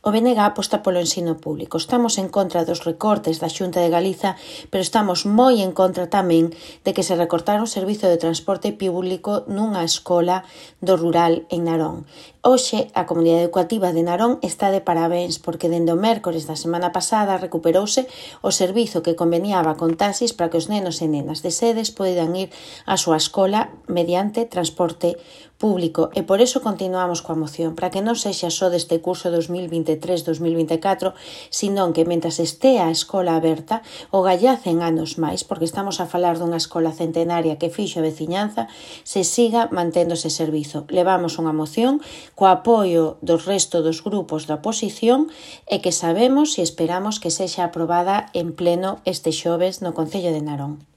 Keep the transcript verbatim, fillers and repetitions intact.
O B N G aposta polo ensino público. Estamos en contra dos recortes da Xunta de Galiza, pero estamos moi en contra tamén de que se recortara o servizo de transporte público nunha escola do rural en Narón. Hoxe, a comunidade educativa de Narón está de parabéns porque dende o mércores da semana pasada recuperouse o servizo que conveniaba con taxis para que os nenos e nenas de sedes poidan ir á súa escola mediante transporte público e por eso continuamos coa moción, para que non sexa só deste curso dos mil vinte e tres dos mil vinte e catro, senón que mentras estea a escola aberta o gallacen anos máis, porque estamos a falar dunha escola centenaria que fixo a veciñanza, se siga mantendo ese servizo. Levamos unha moción co apoio dos resto dos grupos da oposición e que sabemos e esperamos que sexa aprobada en pleno este xoves no Concello de Narón.